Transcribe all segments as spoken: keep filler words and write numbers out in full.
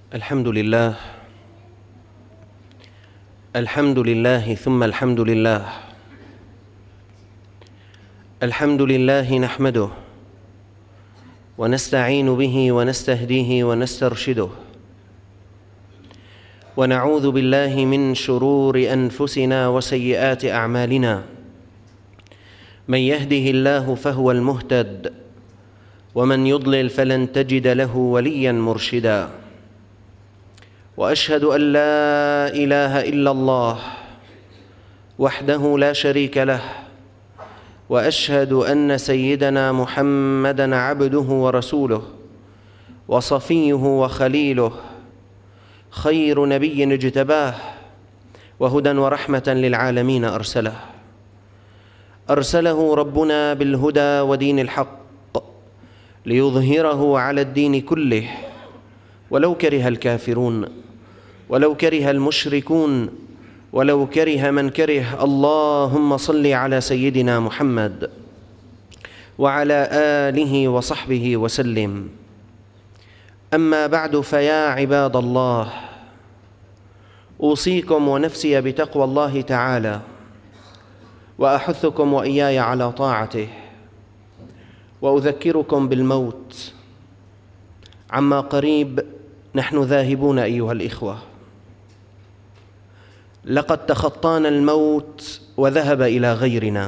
الحمد لله الحمد لله ثم الحمد لله الحمد لله نحمده ونستعين به ونستهديه ونسترشده ونعوذ بالله من شرور أنفسنا وسيئات أعمالنا. من يهده الله فهو المهتد ومن يضلل فلن تجد له وليا مرشدا. وأشهد أن لا إله إلا الله وحده لا شريك له، وأشهد أن سيدنا محمدًا عبده ورسوله وصفيه وخليله، خير نبي اجتباه وهدى ورحمة للعالمين أرسله أرسله ربنا بالهدى ودين الحق ليظهره على الدين كله ولو كره الكافرون ولو كره المشركون ولو كره من كره. اللهم صل على سيدنا محمد وعلى آله وصحبه وسلم. أما بعد، فيا عباد الله، أوصيكم ونفسي بتقوى الله تعالى، وأحثكم وإياي على طاعته، وأذكركم بالموت. عما قريب نحن ذاهبون أيها الإخوة، لقد تخطانا الموت وذهب إلى غيرنا،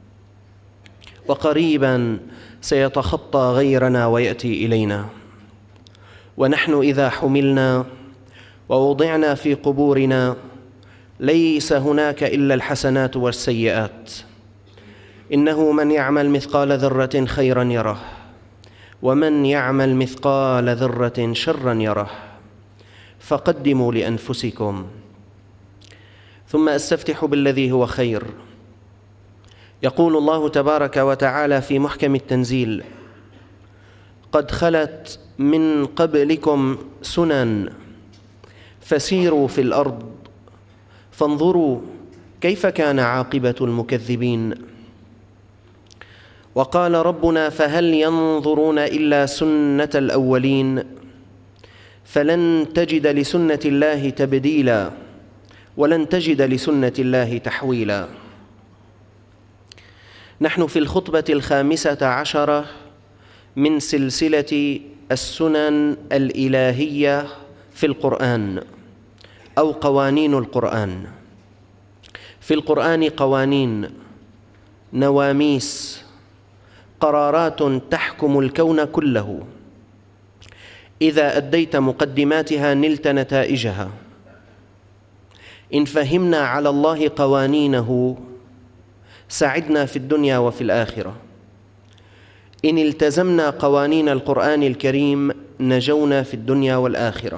وقريبا سيتخطى غيرنا ويأتي إلينا. ونحن إذا حملنا ووضعنا في قبورنا ليس هناك إلا الحسنات والسيئات. إنه من يعمل مثقال ذرة خيرا يره، ومن يعمل مثقال ذرة شرا يره. فقدموا لأنفسكم. ثم أستفتح بالذي هو خير. يقول الله تبارك وتعالى في محكم التنزيل: قد خلت من قبلكم سنن فسيروا في الأرض فانظروا كيف كان عاقبة المكذبين. وقال ربنا: فهل ينظرون إلا سنة الأولين فلن تجد لسنة الله تبديلا ولن تجد لسنة الله تحويلا. نحن في الخطبة الخامسة عشرة من سلسلة السنن الإلهية في القرآن، أو قوانين القرآن. في القرآن قوانين، نواميس، قرارات تحكم الكون كله. إذا أديت مقدماتها نلت نتائجها. إن فهمنا على الله قوانينه سعدنا في الدنيا وفي الآخرة. إن التزمنا قوانين القرآن الكريم نجونا في الدنيا والآخرة.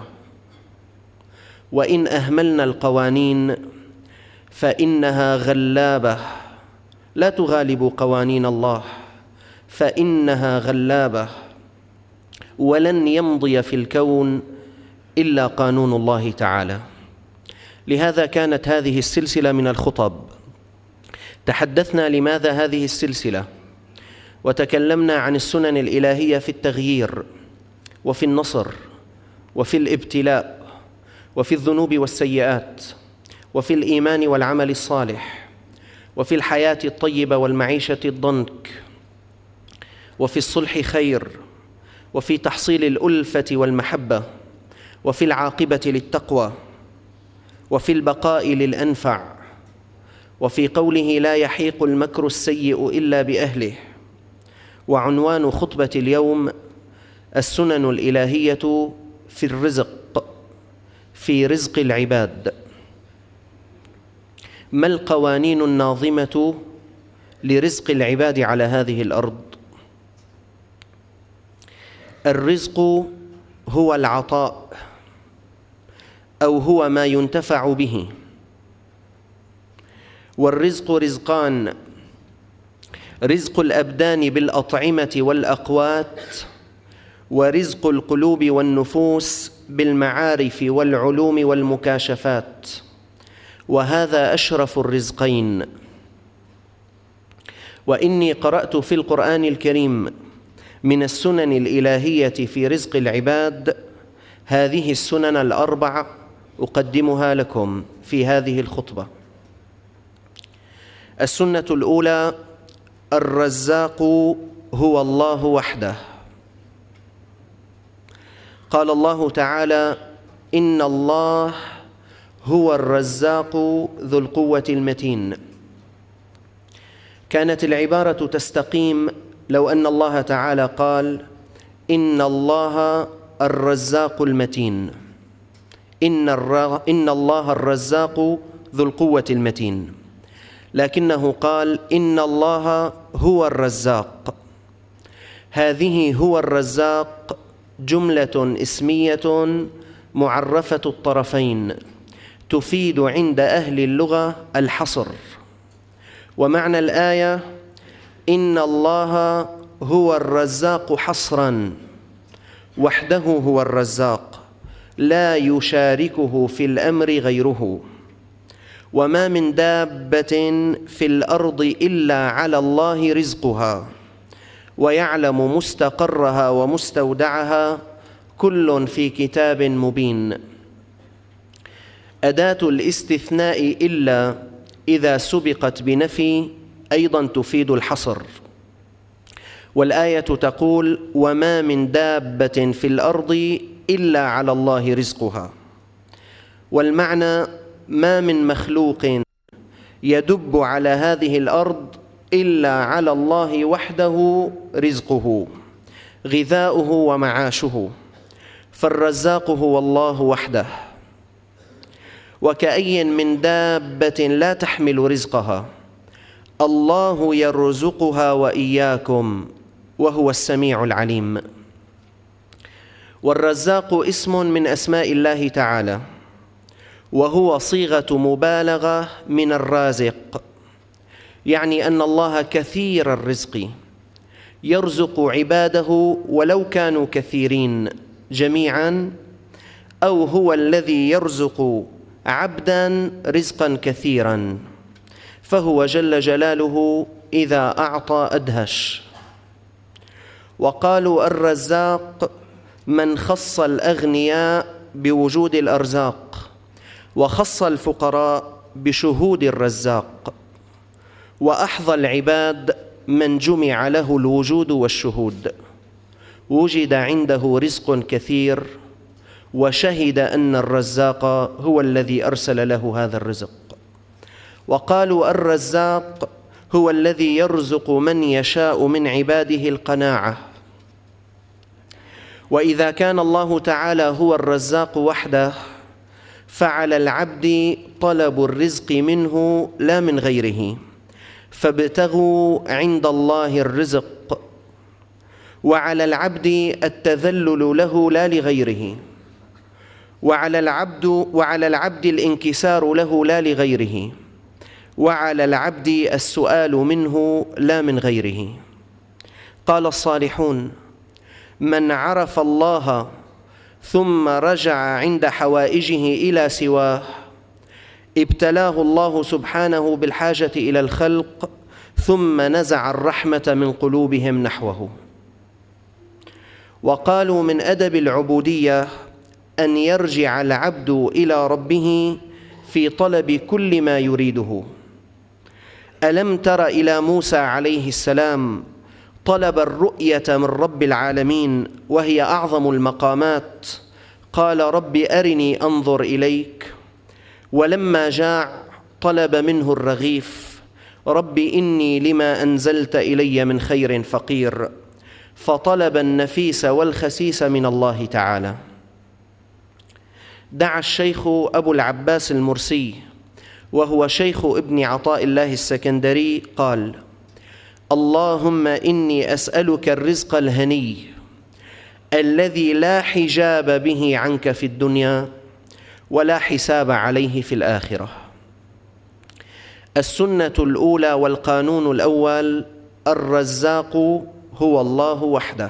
وإن أهملنا القوانين فإنها غلابة لا تغالب قوانين الله، فإنها غلابة، ولن يمضي في الكون إلا قانون الله تعالى. لهذا كانت هذه السلسلة من الخطب. تحدثنا لماذا هذه السلسلة، وتكلمنا عن السنن الإلهية في التغيير وفي النصر وفي الابتلاء وفي الذنوب والسيئات وفي الإيمان والعمل الصالح وفي الحياة الطيبة والمعيشة الضنك وفي الصلح خير وفي تحصيل الألفة والمحبة وفي العاقبة للتقوى وفي البقاء للأنفع وفي قوله: لا يحيق المكر السيء إلا بأهله. وعنوان خطبة اليوم: السنن الإلهية في الرزق، في رزق العباد. ما القوانين الناظمة لرزق العباد على هذه الأرض؟ الرزق هو العطاء، أو هو ما ينتفع به. والرزق رزقان: رزق الأبدان بالأطعمة والأقوات، ورزق القلوب والنفوس بالمعارف والعلوم والمكاشفات. وهذا أشرف الرزقين. وإني قرأت في القرآن الكريم من السنن الإلهية في رزق العباد هذه السنن الأربع أقدمها لكم في هذه الخطبة. السنة الأولى: الرزاق هو الله وحده. قال الله تعالى: إن الله هو الرزاق ذو القوة المتين. كانت العبارة تستقيم لو أن الله تعالى قال: إن الله الرزاق المتين، إن, الر... إن الله الرزاق ذو القوة المتين، لكنه قال: إن الله هو الرزاق. هذه هو الرزاق جملة اسمية معرفة الطرفين، تفيد عند أهل اللغة الحصر. ومعنى الآية: إن الله هو الرزاق حصراً، وحده هو الرزاق، لا يشاركه في الأمر غيره. وما من دابة في الأرض إلا على الله رزقها، ويعلم مستقرها ومستودعها، كل في كتاب مبين. أداة الاستثناء إلا إذا سبقت بنفي أيضا تفيد الحصر، والآية تقول: وما من دابة في الأرض إلا على الله رزقها. والمعنى: ما من مخلوق يدب على هذه الأرض إلا على الله وحده رزقه، غذاؤه ومعاشه، فالرزاق هو الله وحده. وكأي من دابة لا تحمل رزقها، الله يرزقها وإياكم وهو السميع العليم. والرزاق اسم من أسماء الله تعالى، وهو صيغة مبالغة من الرازق، يعني أن الله كثير الرزق، يرزق عباده ولو كانوا كثيرين جميعا، أو هو الذي يرزق عبدا رزقا كثيرا، فهو جل جلاله إذا أعطى أدهش. وقالوا: الرزاق من خص الأغنياء بوجود الأرزاق، وخص الفقراء بشهود الرزاق، وأحظى العباد من جمع له الوجود والشهود، وجد عنده رزق كثير، وشهد أن الرزاق هو الذي أرسل له هذا الرزق. وقالوا: الرزاق هو الذي يرزق من يشاء من عباده القناعة. وإذا كان الله تعالى هو الرزاق وحده، فعلى العبد طلب الرزق منه لا من غيره، فابتغوا عند الله الرزق. وعلى العبد التذلل له لا لغيره، وعلى العبد وعلى العبد الانكسار له لا لغيره، وعلى العبد السؤال منه لا من غيره. قال الصالحون: من عرف الله ثم رجع عند حوائجه إلى سواه، ابتلاه الله سبحانه بالحاجة إلى الخلق، ثم نزع الرحمة من قلوبهم نحوه. وقالوا: من أدب العبودية أن يرجع العبد إلى ربه في طلب كل ما يريده. ألم تر إلى موسى عليه السلام طلب الرؤية من رب العالمين، وهي أعظم المقامات، قال: رب أرني أنظر إليك. ولما جاع طلب منه الرغيف: رب إني لما أنزلت إلي من خير فقير، فطلب النفيس والخسيس من الله تعالى. دعا الشيخ أبو العباس المرسي، وهو شيخ ابن عطاء الله السكندري، قال: اللهم إني أسألك الرزق الهني الذي لا حجاب به عنك في الدنيا ولا حساب عليه في الآخرة. السنة الأولى والقانون الأول: الرزاق هو الله وحده.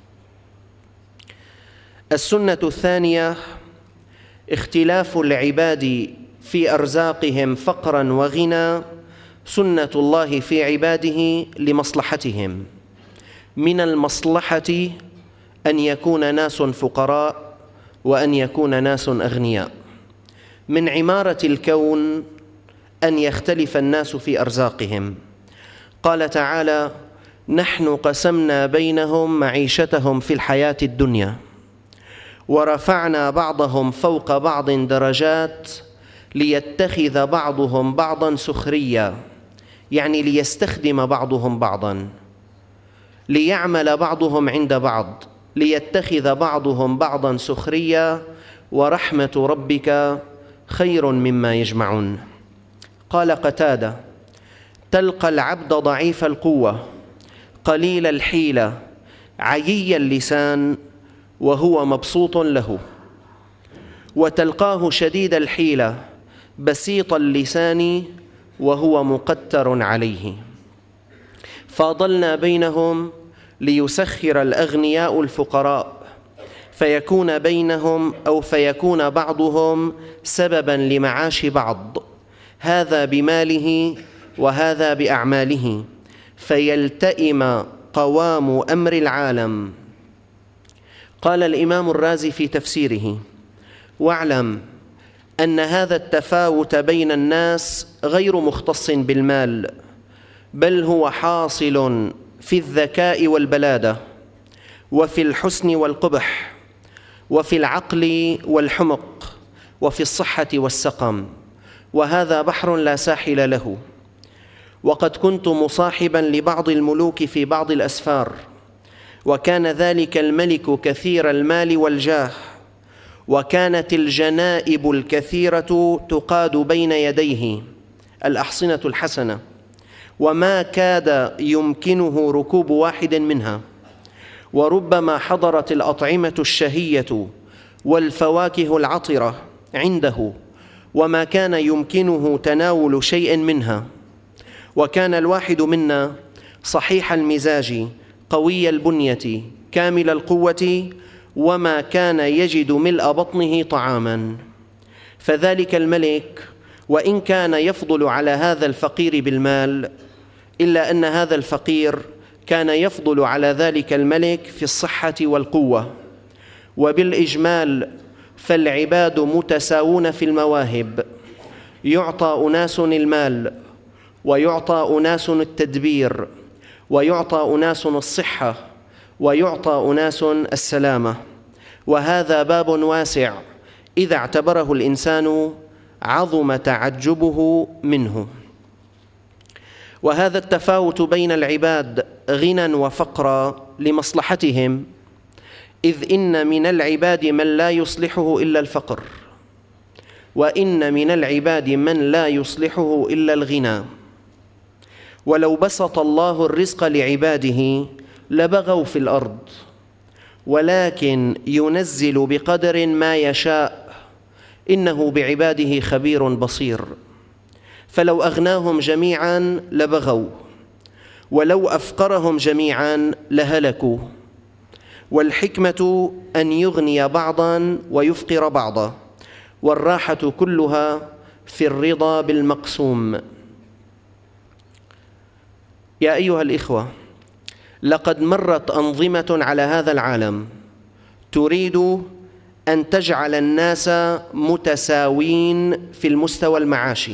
السنة الثانية: اختلاف العباد في أرزاقهم فقرا وغنى سنة الله في عباده لمصلحتهم. من المصلحة أن يكون ناس فقراء وأن يكون ناس أغنياء. من عمارة الكون أن يختلف الناس في أرزاقهم. قال تعالى: نحن قسمنا بينهم معيشتهم في الحياة الدنيا ورفعنا بعضهم فوق بعض درجات ليتخذ بعضهم بعضا سخريا، يعني ليستخدم بعضهم بعضا، ليعمل بعضهم عند بعض، ليتخذ بعضهم بعضا سخريا، ورحمة ربك خير مما يجمعون. قال قتادة: تلقى العبد ضعيف القوة قليل الحيلة عيي اللسان وهو مبسوط له، وتلقاه شديد الحيلة بسيط اللسان وهو مقتر عليه. فاضلنا بينهم ليسخر الأغنياء الفقراء، فيكون بينهم أو فيكون بعضهم سببا لمعاش بعض، هذا بماله وهذا بأعماله، فيلتئم قوام أمر العالم. قال الإمام الرازي في تفسيره: واعلم أن هذا التفاوت بين الناس غير مختص بالمال، بل هو حاصل في الذكاء والبلادة، وفي الحسن والقبح، وفي العقل والحمق، وفي الصحة والسقم، وهذا بحر لا ساحل له. وقد كنت مصاحبا لبعض الملوك في بعض الأسفار، وكان ذلك الملك كثير المال والجاه، وكانت الجنائب الكثيرة تقاد بين يديه الأحصنة الحسنة، وما كاد يمكنه ركوب واحد منها، وربما حضرت الأطعمة الشهية والفواكه العطرة عنده وما كان يمكنه تناول شيء منها، وكان الواحد منا صحيح المزاج قوي البنية كامل القوة، وما كان يجد ملء بطنه طعاما. فذلك الملك وإن كان يفضل على هذا الفقير بالمال، إلا أن هذا الفقير كان يفضل على ذلك الملك في الصحة والقوة. وبالإجمال فالعباد متساوون في المواهب، يعطى أناس المال، ويعطى أناس التدبير، ويعطى أناس الصحة، ويعطى أناس السلامة، وهذا باب واسع إذا اعتبره الإنسان عظم تعجبه منه. وهذا التفاوت بين العباد غنى وفقرا لمصلحتهم، إذ إن من العباد من لا يصلحه إلا الفقر، وإن من العباد من لا يصلحه إلا الغنى. ولو بسط الله الرزق لعباده لبغوا في الأرض، ولكن ينزل بقدر ما يشاء، إنه بعباده خبير بصير. فلو أغناهم جميعا لبغوا، ولو أفقرهم جميعا لهلكوا. والحكمة أن يغني بعضا ويفقر بعضا، والراحة كلها في الرضا بالمقسوم. يا أيها الإخوة، لقد مرت أنظمة على هذا العالم تريد أن تجعل الناس متساوين في المستوى المعاشي،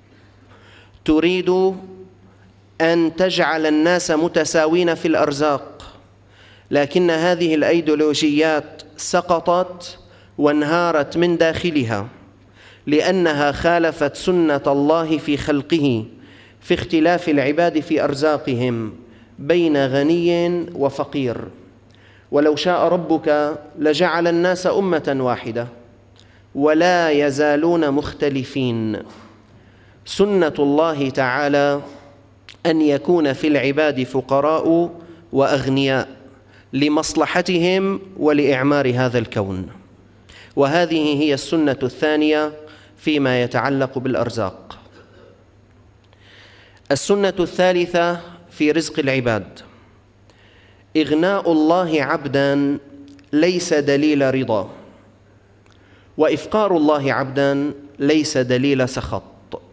تريد أن تجعل الناس متساوين في الأرزاق، لكن هذه الأيديولوجيات سقطت وانهارت من داخلها، لأنها خالفت سنة الله في خلقه في اختلاف العباد في أرزاقهم بين غني وفقير. ولو شاء ربك لجعل الناس أمة واحدة ولا يزالون مختلفين. سنة الله تعالى أن يكون في العباد فقراء وأغنياء لمصلحتهم ولإعمار هذا الكون، وهذه هي السنة الثانية فيما يتعلق بالأرزاق. السنة الثالثة في رزق العباد: إغناء الله عبدا ليس دليل رضا، وإفقار الله عبدا ليس دليل سخط.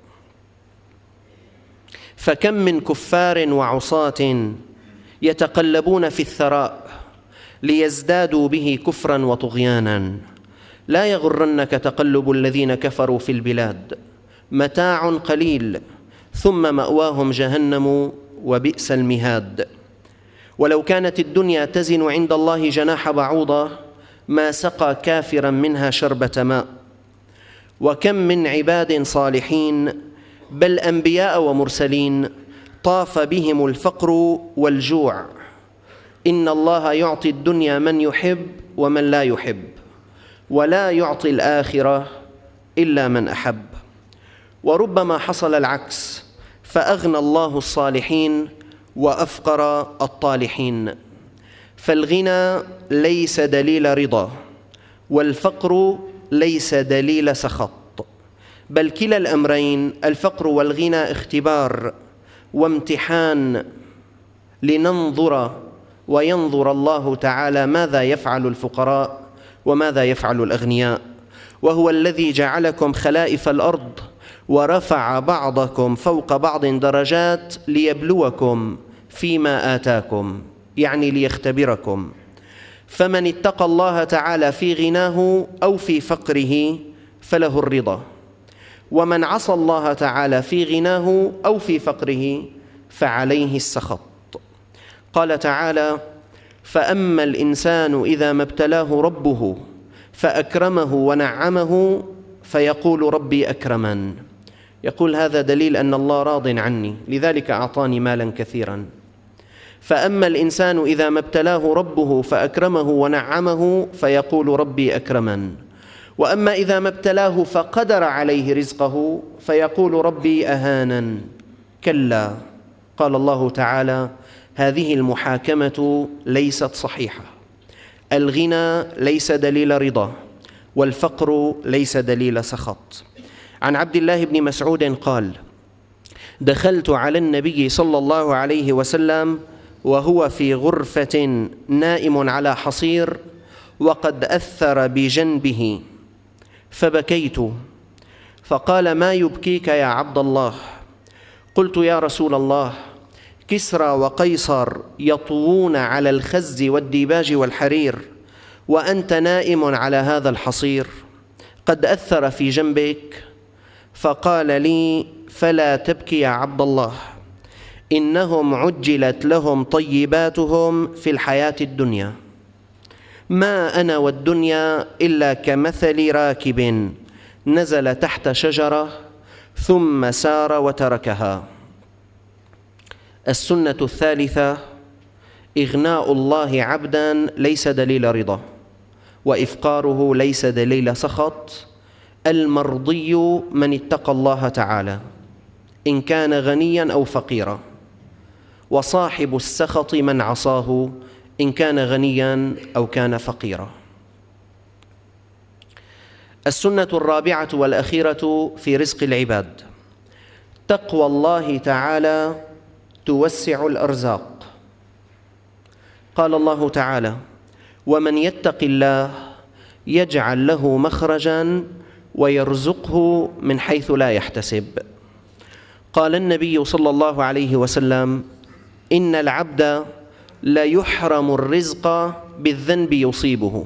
فكم من كفار وعصاة يتقلبون في الثراء ليزدادوا به كفرا وطغيانا، لا يغرنك تقلب الذين كفروا في البلاد متاع قليل ثم مأواهم جهنم وبئس المهاد. ولو كانت الدنيا تزن عند الله جناح بعوضة ما سقى كافرا منها شربة ماء. وكم من عباد صالحين بل أنبياء ومرسلين طاف بهم الفقر والجوع. إن الله يعطي الدنيا من يحب ومن لا يحب، ولا يعطي الآخرة إلا من أحب. وربما حصل العكس، فأغنى الله الصالحين وأفقر الطالحين. فالغنى ليس دليل رضا، والفقر ليس دليل سخط، بل كلا الأمرين الفقر والغنى اختبار وامتحان لننظر وينظر الله تعالى ماذا يفعل الفقراء وماذا يفعل الأغنياء. وهو الذي جعلكم خلائف الأرض ورفع بعضكم فوق بعض درجات ليبلوكم فيما آتاكم، يعني ليختبركم. فمن اتقى الله تعالى في غناه أو في فقره فله الرضا، ومن عصى الله تعالى في غناه أو في فقره فعليه السخط. قال تعالى: فأما الإنسان إذا ما ابتلاه ربه فأكرمه ونعمه فيقول ربي أكرمن. يقول هذا دليل أن الله راض عني، لذلك أعطاني مالا كثيرا. فأما الإنسان إذا ما ابتلاه ربه فأكرمه ونعمه فيقول ربي أكرمن. وأما إذا ما ابتلاه فقدر عليه رزقه فيقول ربي أهانن. كلا. قال الله تعالى: هذه المحاكمة ليست صحيحة. الغنى ليس دليل رضا، والفقر ليس دليل سخط. عن عبد الله بن مسعود قال: دخلت على النبي صلى الله عليه وسلم وهو في غرفة نائم على حصير وقد أثر بجنبه فبكيت، فقال: ما يبكيك يا عبد الله؟ قلت: يا رسول الله، كسرى وقيصر يطوون على الخز والديباج والحرير وأنت نائم على هذا الحصير قد أثر في جنبك. فقال لي: فلا تبكي يا عبد الله، إنهم عجلت لهم طيباتهم في الحياة الدنيا، ما أنا والدنيا إلا كمثل راكب نزل تحت شجرة ثم سار وتركها. السنة الثالثة: إغناء الله عبدا ليس دليل رضا، وإفقاره ليس دليل سخط. المرضي من اتقى الله تعالى إن كان غنيا أو فقيرا، وصاحب السخط من عصاه إن كان غنيا أو كان فقيرا. السنة الرابعة والأخيرة في رزق العباد: تقوى الله تعالى توسع الأرزاق. قال الله تعالى: ومن يتق الله يجعل له مخرجا ويرزقه من حيث لا يحتسب. قال النبي صلى الله عليه وسلم: إن العبد لا يحرم الرزق بالذنب يصيبه.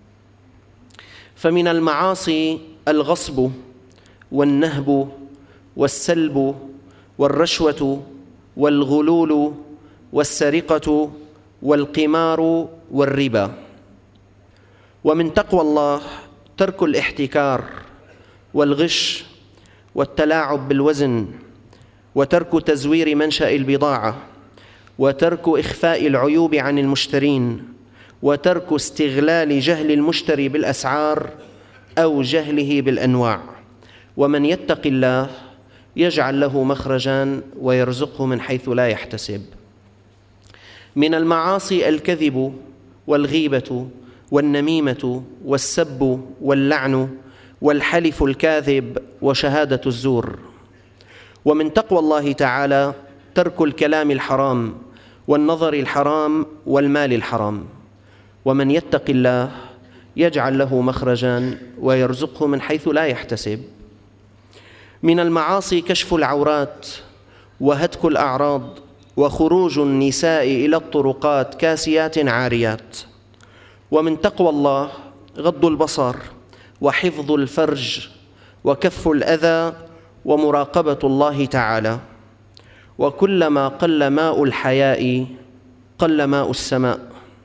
فمن المعاصي الغصب والنهب والسلب والرشوة والغلول والسرقة والقمار والربا. ومن تقوى الله ترك الاحتكار والغش والتلاعب بالوزن، وترك تزوير منشأ البضاعة، وترك إخفاء العيوب عن المشترين، وترك استغلال جهل المشتري بالأسعار أو جهله بالأنواع. ومن يتق الله يجعل له مخرجا ويرزقه من حيث لا يحتسب. من المعاصي الكذب والغيبة والنميمة والسب واللعن والحلف الكاذب وشهادة الزور. ومن تقوى الله تعالى ترك الكلام الحرام والنظر الحرام والمال الحرام. ومن يتق الله يجعل له مخرجا ويرزقه من حيث لا يحتسب. من المعاصي كشف العورات وهتك الأعراض وخروج النساء إلى الطرقات كاسيات عاريات. ومن تقوى الله غض البصر وحفظ الفرج وكف الأذى ومراقبة الله تعالى. وكلما قل ماء الحياء قل ماء السماء،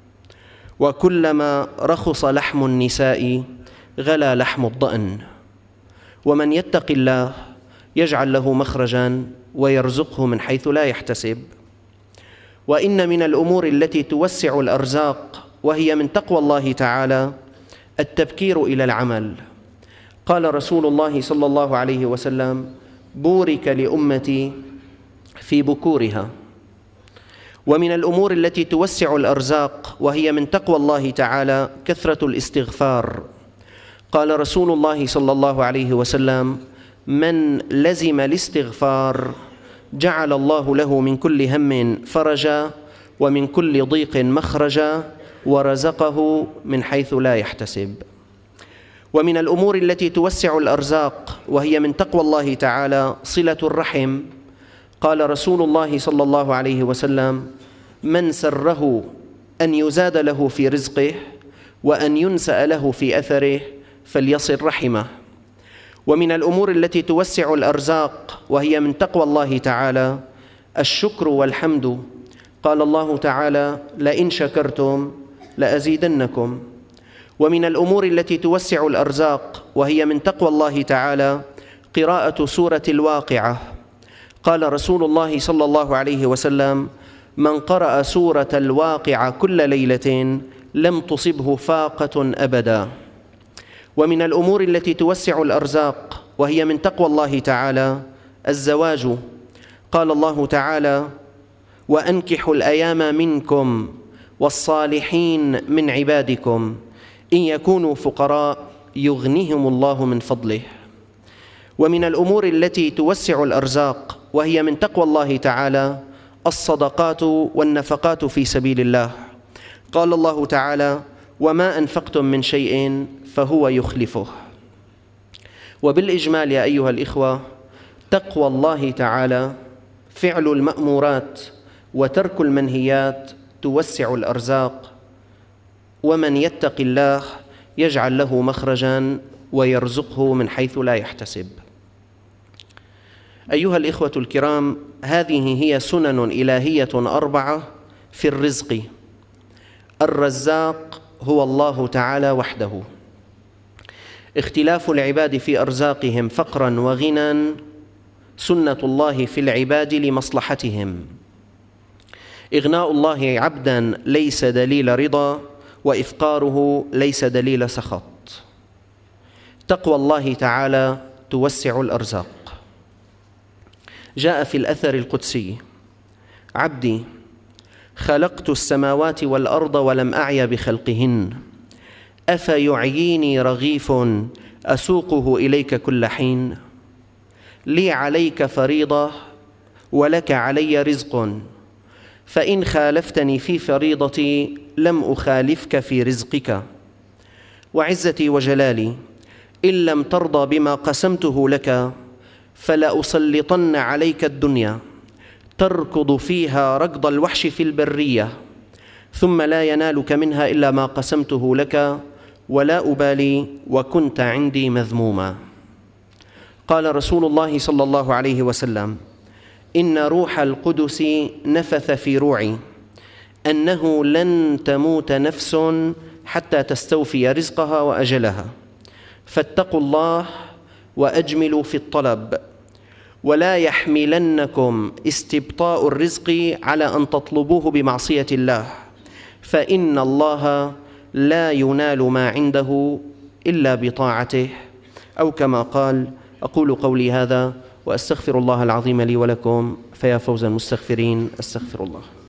وكلما رخص لحم النساء غلا لحم الضأن. ومن يتق الله يجعل له مخرجا ويرزقه من حيث لا يحتسب. وإن من الأمور التي توسع الأرزاق وهي من تقوى الله تعالى التبكير إلى العمل. قال رسول الله صلى الله عليه وسلم: بورك لأمتي في بكورها. ومن الأمور التي توسع الأرزاق وهي من تقوى الله تعالى كثرة الاستغفار. قال رسول الله صلى الله عليه وسلم: من لزم الاستغفار جعل الله له من كل هم فرجا ومن كل ضيق مخرجا ورزقه من حيث لا يحتسب. ومن الأمور التي توسع الأرزاق وهي من تقوى الله تعالى صلة الرحم. قال رسول الله صلى الله عليه وسلم: من سره أن يزاد له في رزقه وأن ينسأ له في أثره فليصل رحمه. ومن الأمور التي توسع الأرزاق وهي من تقوى الله تعالى الشكر والحمد. قال الله تعالى: لئن شكرتم لأزيدنكم. ومن الأمور التي توسع الأرزاق وهي من تقوى الله تعالى قراءة سورة الواقعة. قال رسول الله صلى الله عليه وسلم: من قرأ سورة الواقعة كل ليلة لم تصبه فاقة أبدا. ومن الأمور التي توسع الأرزاق وهي من تقوى الله تعالى الزواج. قال الله تعالى: وأنكحوا الأيام منكم والصالحين من عبادكم إن يكونوا فقراء يغنيهم الله من فضله. ومن الأمور التي توسع الأرزاق وهي من تقوى الله تعالى الصدقات والنفقات في سبيل الله. قال الله تعالى: وما أنفقتم من شيء فهو يخلفه. وبالإجمال يا أيها الإخوة، تقوى الله تعالى فعل المأمورات وترك المنهيات توسع الأرزاق. ومن يتق الله يجعل له مخرجا ويرزقه من حيث لا يحتسب. أيها الإخوة الكرام، هذه هي سنن إلهية أربعة في الرزق. الرزاق هو الله تعالى وحده. اختلاف العباد في أرزاقهم فقرا وغنى سنة الله في العباد لمصلحتهم. إغناء الله عبدا ليس دليل رضا، وإفقاره ليس دليل سخط. تقوى الله تعالى توسع الأرزاق. جاء في الأثر القدسي: عبدي خلقت السماوات والأرض ولم أعي بخلقهن، أفيعييني رغيف أسوقه إليك كل حين؟ لي عليك فريضة ولك علي رزق، فإن خالفتني في فريضتي لم أخالفك في رزقك. وعزتي وجلالي إن لم ترضى بما قسمته لك فلأسلطن عليك الدنيا تركض فيها ركض الوحش في البرية، ثم لا ينالك منها إلا ما قسمته لك، ولا أبالي وكنت عندي مذموما. قال رسول الله صلى الله عليه وسلم: إن روح القدس نفث في روعي أنه لن تموت نفس حتى تستوفي رزقها وأجلها، فاتقوا الله وأجملوا في الطلب، ولا يحملنكم استبطاء الرزق على أن تطلبوه بمعصية الله، فإن الله لا ينال ما عنده إلا بطاعته، أو كما قال. أقول قولي هذا وأستغفر الله العظيم لي ولكم، فيا فوز المستغفرين. أستغفر الله.